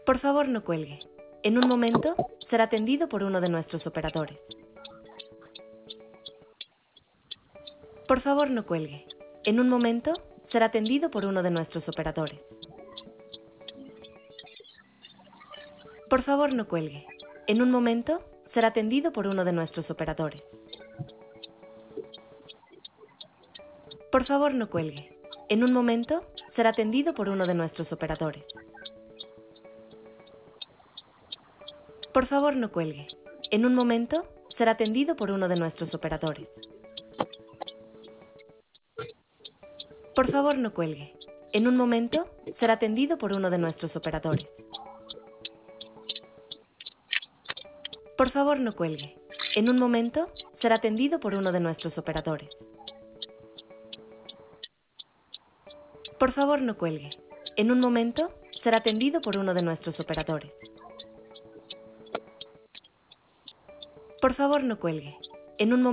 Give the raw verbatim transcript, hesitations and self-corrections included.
Por favor, no cuelgue. En un momento será atendido por uno de nuestros operadores. Por favor, no cuelgue. En un momento será atendido por uno de nuestros operadores. Por favor, no cuelgue. En un momento será atendido por uno de nuestros operadores. Por favor, no cuelgue. En un momento será atendido por uno de nuestros operadores. Por favor, no cuelgue. En un momento será atendido por uno de nuestros operadores. Por favor, no cuelgue. En un momento será atendido por uno de nuestros operadores. Por favor, no cuelgue. En un momento será atendido por uno de nuestros operadores. Por favor, no cuelgue. En un momento será atendido por uno de nuestros operadores. Por favor, no cuelgue. En un momento